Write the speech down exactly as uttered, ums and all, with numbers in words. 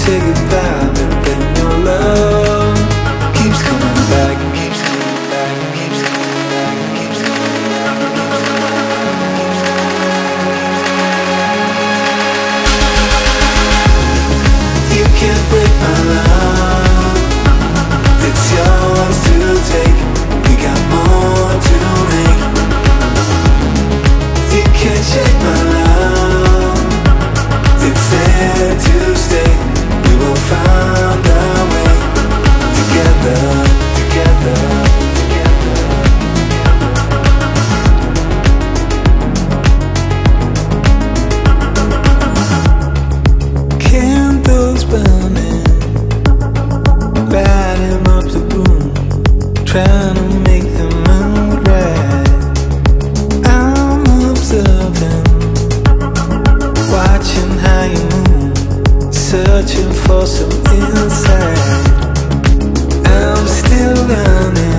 say goodbye, but then your love keeps coming back, keeps coming back, keeps coming back, keeps coming back, keeps coming back. You can't break my love, it's yours to take. We got more to make. You can't shake my love, it's there to stay. We will find our way together, together, together, together. Candles burning, lighting up the room, trying to make the mood right. I'm observing, watching how you move, searching for some insight. I'm still learning.